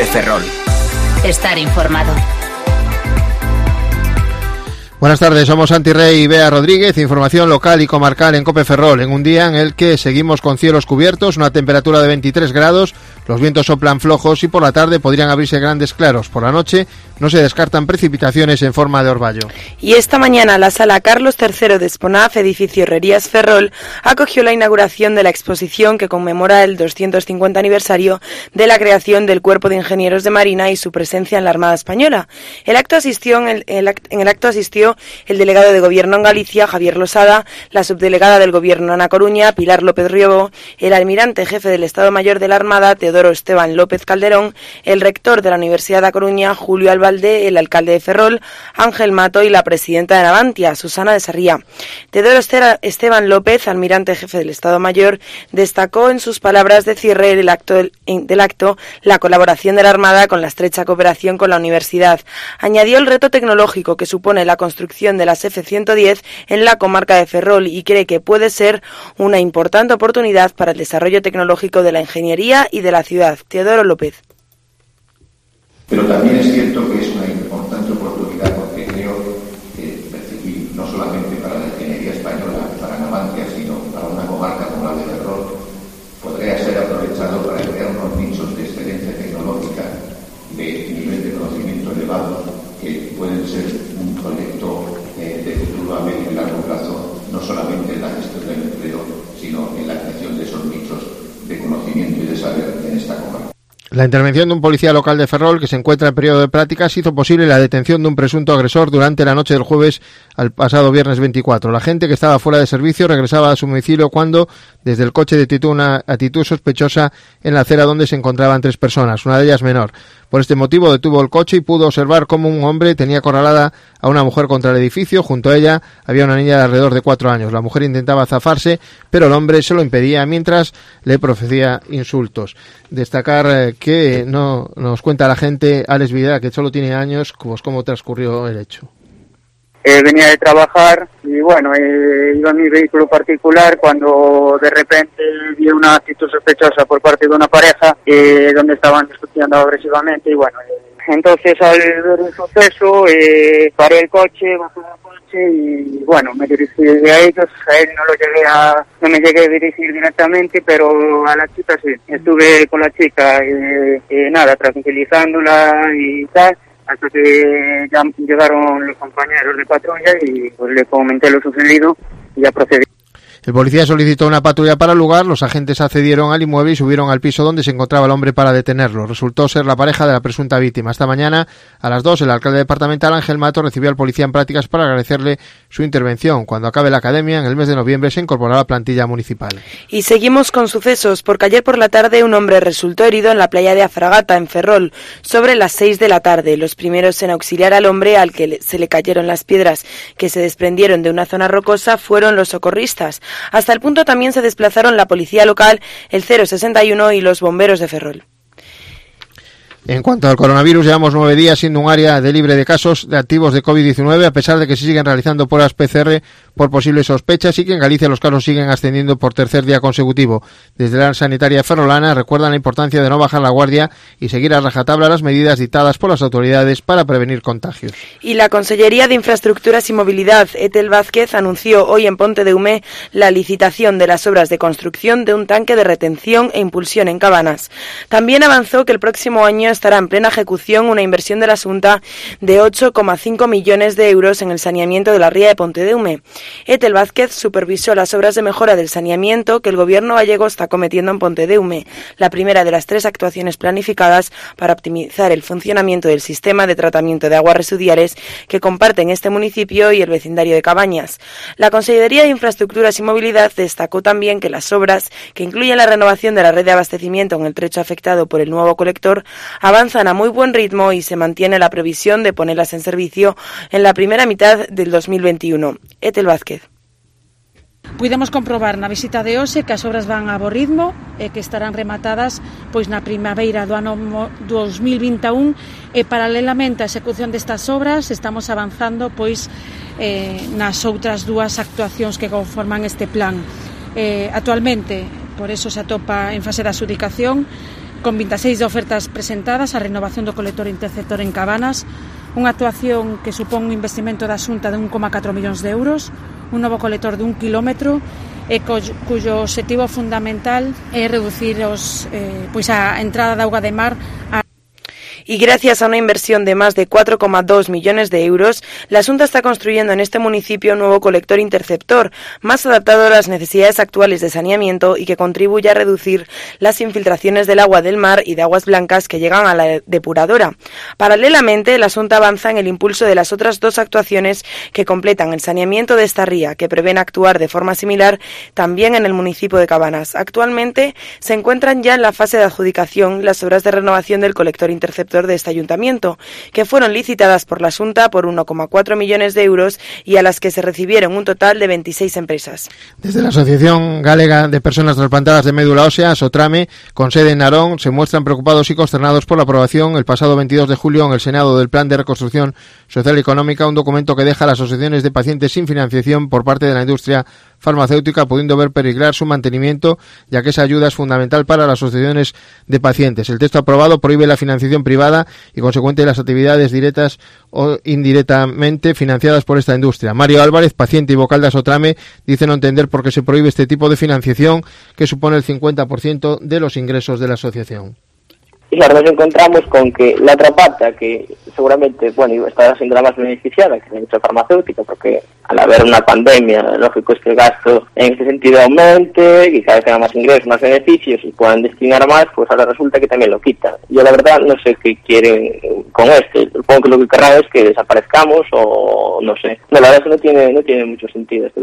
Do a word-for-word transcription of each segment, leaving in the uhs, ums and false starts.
Ferrol. Estar informado. Buenas tardes, somos Santi Rey y Bea Rodríguez, información local y comarcal en COPE Ferrol, en un día en el que seguimos con cielos cubiertos, una temperatura de veintitrés grados, los vientos soplan flojos y por la tarde podrían abrirse grandes claros. Por la noche no se descartan precipitaciones en forma de orvallo. Y esta mañana la Sala Carlos tercero de Esponaf, edificio Herrerías Ferrol, acogió la inauguración de la exposición que conmemora el doscientos cincuenta aniversario de la creación del Cuerpo de Ingenieros de Marina y su presencia en la Armada Española. El acto asistió en, el, el, en el acto asistió el delegado de Gobierno en Galicia, Javier Losada, la subdelegada del Gobierno en A Coruña, Pilar López Riobó, el almirante jefe del Estado Mayor de la Armada, Teodoro Esteban López Calderón, el rector de la Universidad de A Coruña, Julio Albalde, el alcalde de Ferrol, Ángel Mato y la presidenta de Navantia, Susana de Sarría. Teodoro Esteban López, almirante jefe del Estado Mayor, destacó en sus palabras de cierre del acto, del acto la colaboración de la Armada con la estrecha cooperación con la universidad. Añadió el reto tecnológico que supone la construcción de las F ciento diez en la comarca de Ferrol y cree que puede ser una importante oportunidad para el desarrollo tecnológico de la ingeniería y de la ciudad. Teodoro López. Pero también es cierto que es una importante oportunidad porque creo que percibir no solamente para la ingeniería española, para Navantia, sino para una comarca como la de Ferrol, podría ser aprovechado para crear unos nichos de excelencia tecnológica de nivel de conocimiento elevado que pueden ser un proyecto eh, de futuro a medio y largo plazo, no solamente en la gestión del empleo, sino en la creación de esos nichos de conocimiento y de saber en esta comarca. La intervención de un policía local de Ferrol que se encuentra en periodo de prácticas hizo posible la detención de un presunto agresor durante la noche del jueves al pasado viernes veinticuatro. La gente que estaba fuera de servicio regresaba a su domicilio cuando desde el coche detectó una actitud sospechosa en la acera donde se encontraban tres personas, una de ellas menor. Por este motivo detuvo el coche y pudo observar cómo un hombre tenía acorralada a una mujer contra el edificio. Junto a ella había una niña de alrededor de cuatro años. La mujer intentaba zafarse, pero el hombre se lo impedía mientras le profería insultos. Destacar eh, que no nos cuenta la gente, Alex Vidal, que solo tiene años, pues cómo transcurrió el hecho. Eh, venía de trabajar y bueno, eh, iba en mi vehículo particular cuando de repente vi una actitud sospechosa por parte de una pareja eh, donde estaban discutiendo agresivamente y bueno, eh, entonces al ver el suceso eh, paré el coche, bajé del coche y bueno, me dirigí a ellos. A él no lo llegué a, no me llegué a dirigir directamente, pero a la chica sí. Estuve con la chica, eh, eh, nada, tranquilizándola y tal, hasta que ya llegaron los compañeros de patrulla y pues le comenté lo sucedido y ya procedí. El policía solicitó una patrulla para el lugar, los agentes accedieron al inmueble y subieron al piso donde se encontraba el hombre para detenerlo. Resultó ser la pareja de la presunta víctima. Esta mañana, a las dos, el alcalde departamental Ángel Mato recibió al policía en prácticas para agradecerle su intervención. Cuando acabe la academia, en el mes de noviembre, se incorporará a la plantilla municipal. Y seguimos con sucesos, porque ayer por la tarde un hombre resultó herido en la playa de Afragata, en Ferrol, sobre las seis de la tarde. Los primeros en auxiliar al hombre, al que se le cayeron las piedras que se desprendieron de una zona rocosa, fueron los socorristas. Hasta el punto también se desplazaron la policía local, el cero sesenta y uno y los bomberos de Ferrol. En cuanto al coronavirus, llevamos nueve días siendo un área de libre de casos de activos de COVID diecinueve, a pesar de que se siguen realizando pruebas P C R por posibles sospechas y que en Galicia los casos siguen ascendiendo por tercer día consecutivo. Desde la sanitaria ferrolana recuerdan la importancia de no bajar la guardia y seguir a rajatabla las medidas dictadas por las autoridades para prevenir contagios. Y la Consellería de Infraestructuras y Movilidad, Etel Vázquez, anunció hoy en Ponte de Humé la licitación de las obras de construcción de un tanque de retención e impulsión en Cabanas. También avanzó que el próximo año estará en plena ejecución una inversión de la Xunta de ocho coma cinco millones de euros en el saneamiento de la ría de Ponte de Humé. Etel Vázquez supervisó las obras de mejora del saneamiento que el gobierno gallego está cometiendo en Ponte de Humé, la primera de las tres actuaciones planificadas para optimizar el funcionamiento del sistema de tratamiento de aguas residuales que comparten este municipio y el vecindario de Cabañas. La Consellería de Infraestructuras y Movilidad destacó también que las obras, que incluyen la renovación de la red de abastecimiento en el trecho afectado por el nuevo colector, avanzan a muy buen ritmo y se mantiene la previsión de ponerlas en servicio en la primera mitad del dos mil veintiuno. Etel Vázquez. Puidemos comprobar na visita de hoxe que as obras van a bo ritmo e que estarán rematadas pois na primavera do ano dos mil vinte e un e paralelamente á execución destas obras estamos avanzando pois eh, nas outras dúas actuacións que conforman este plan. Eh, actualmente, por eso se atopa en fase de adxudicación con vinte e seis de ofertas presentadas, a renovación do colector interceptor en Cabanas, unha actuación que supón un investimento da Xunta de un coma catro millóns de euros, un novo colector de un kilómetro, e co, cuyo objetivo fundamental é reducir os, eh, pois a entrada de auga de mar a Y gracias a una inversión de más de cuatro coma dos millones de euros, la Xunta está construyendo en este municipio un nuevo colector interceptor, más adaptado a las necesidades actuales de saneamiento y que contribuye a reducir las infiltraciones del agua del mar y de aguas blancas que llegan a la depuradora. Paralelamente, la Xunta avanza en el impulso de las otras dos actuaciones que completan el saneamiento de esta ría, que prevén actuar de forma similar también en el municipio de Cabanas. Actualmente se encuentran ya en la fase de adjudicación las obras de renovación del colector interceptor de este ayuntamiento, que fueron licitadas por la Xunta por uno coma cuatro millones de euros y a las que se recibieron un total de veintiséis empresas. Desde la Asociación Galega de Personas Trasplantadas de Médula Ósea, Sotrame, con sede en Narón, se muestran preocupados y consternados por la aprobación el pasado veintidós de julio en el Senado del Plan de Reconstrucción Social y Económica, un documento que deja a las asociaciones de pacientes sin financiación por parte de la industria farmacéutica, pudiendo ver peligrar su mantenimiento, ya que esa ayuda es fundamental para las asociaciones de pacientes. El texto aprobado prohíbe la financiación privada y, consecuente, las actividades directas o indirectamente financiadas por esta industria. Mario Álvarez, paciente y vocal de Asotrame, dice no entender por qué se prohíbe este tipo de financiación, que supone el cincuenta por ciento de los ingresos de la asociación. Y claro, nos encontramos con que la otra pata, que seguramente, bueno, está siendo la más beneficiada, que es la industria farmacéutica, porque al haber una pandemia, lógico es que el gasto en este sentido aumente, y cada vez tenga más ingresos, más beneficios, y puedan destinar más, pues ahora resulta que también lo quitan. Yo la verdad no sé qué quieren con este, supongo que lo que querrán es que desaparezcamos, o no sé. No, la verdad es que no tiene, no tiene mucho sentido esto.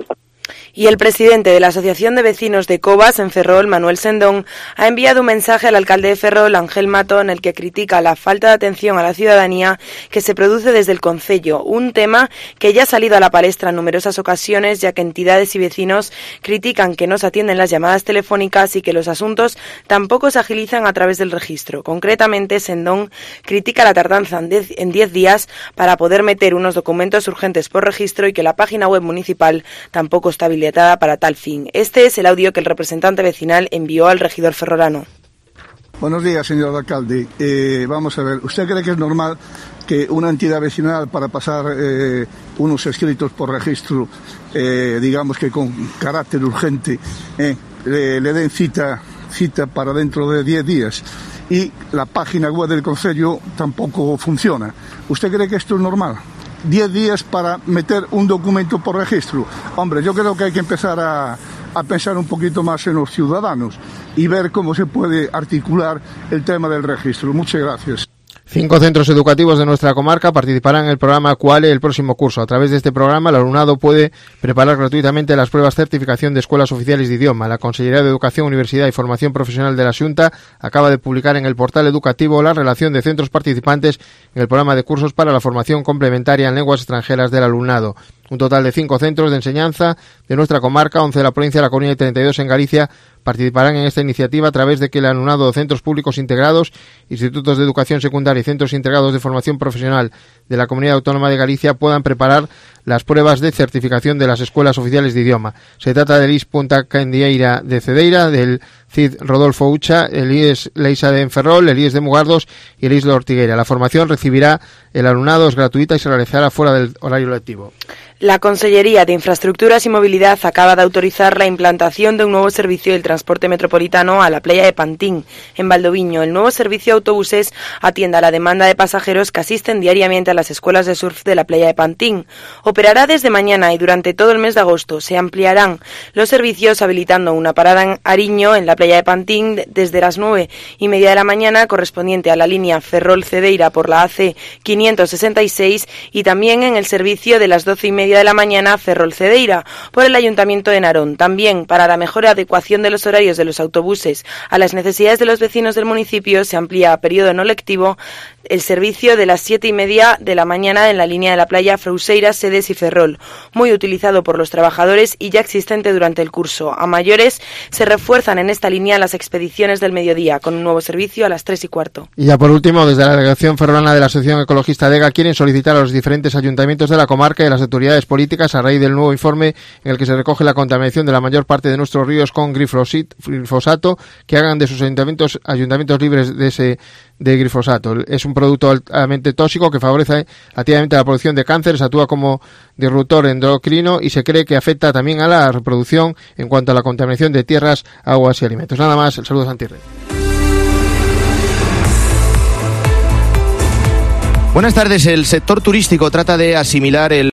Y el presidente de la Asociación de Vecinos de Covas, en Ferrol, Manuel Sendón, ha enviado un mensaje al alcalde de Ferrol, Ángel Mato, en el que critica la falta de atención a la ciudadanía que se produce desde el concello, un tema que ya ha salido a la palestra en numerosas ocasiones, ya que entidades y vecinos critican que no se atienden las llamadas telefónicas y que los asuntos tampoco se agilizan a través del registro. Concretamente, Sendón critica la tardanza en diez días para poder meter unos documentos urgentes por registro y que la página web municipal tampoco está habilitada para tal fin. Este es el audio que el representante vecinal envió al regidor ferrolano. Buenos días, señor alcalde. Eh, vamos a ver, ¿usted cree que es normal que una entidad vecinal, para pasar eh, unos escritos por registro, eh, digamos que con carácter urgente, eh, le, le den cita, cita para dentro de diez días y la página web del concello tampoco funciona? ¿Usted cree que esto es normal? diez días para meter un documento por registro. Hombre, yo creo que hay que empezar a, a pensar un poquito más en los ciudadanos y ver cómo se puede articular el tema del registro. Muchas gracias. Cinco centros educativos de nuestra comarca participarán en el programa QUALE el próximo curso. A través de este programa, el alumnado puede preparar gratuitamente las pruebas certificación de escuelas oficiales de idioma. La Consellería de Educación, Universidad y Formación Profesional de la Xunta acaba de publicar en el portal educativo la relación de centros participantes en el programa de cursos para la formación complementaria en lenguas extranjeras del alumnado. Un total de cinco centros de enseñanza de nuestra comarca, once de la provincia de La Coruña y treinta y dos en Galicia, participarán en esta iniciativa a través de que el alumnado de centros públicos integrados, institutos de educación secundaria y centros integrados de formación profesional de la Comunidad Autónoma de Galicia puedan preparar las pruebas de certificación de las escuelas oficiales de idioma. Se trata del I S Punta Candieira de Cedeira, del C I D Rodolfo Ucha, el I E S Leisa de Enferrol, el I E S de Mugardos y el I E S de Ortigueira. La formación recibirá el alumnado, es gratuita y se realizará fuera del horario lectivo. La Consellería de Infraestructuras y Movilidad acaba de autorizar la implantación de un nuevo servicio del transporte metropolitano a la playa de Pantín, en Valdoviño. El nuevo servicio de autobuses atiende a la demanda de pasajeros que asisten diariamente a las escuelas de surf de la playa de Pantín. Operará desde mañana y durante todo el mes de agosto. Se ampliarán los servicios habilitando una parada en Ariño, en la playa de Pantín, desde las nueve y media de la mañana, correspondiente a la línea Ferrol-Cedeira por la A C quinientos sesenta y seis, y también en el servicio de las doce y media de la mañana Ferrol-Cedeira por el Ayuntamiento de Narón. También, para la mejor adecuación de los horarios de los autobuses a las necesidades de los vecinos del municipio, se amplía a periodo no lectivo el servicio de las siete y media de la mañana en la línea de la playa Frouseiras, Sedes y Ferrol, muy utilizado por los trabajadores y ya existente durante el curso. A mayores se refuerzan en esta línea las expediciones del mediodía, con un nuevo servicio a las tres y cuarto. Y ya por último, desde la delegación ferrolana de la Asociación Ecologista Adega quieren solicitar a los diferentes ayuntamientos de la comarca y a las autoridades políticas, a raíz del nuevo informe en el que se recoge la contaminación de la mayor parte de nuestros ríos con glifosato, que hagan de sus ayuntamientos ayuntamientos libres de ese de glifosato. Es un producto altamente tóxico que favorece activamente la producción de cánceres, actúa como disruptor endocrino y se cree que afecta también a la reproducción en cuanto a la contaminación de tierras, aguas y alimentos. Nada más, el saludo Santi Rey. Buenas tardes. El sector turístico trata de asimilar el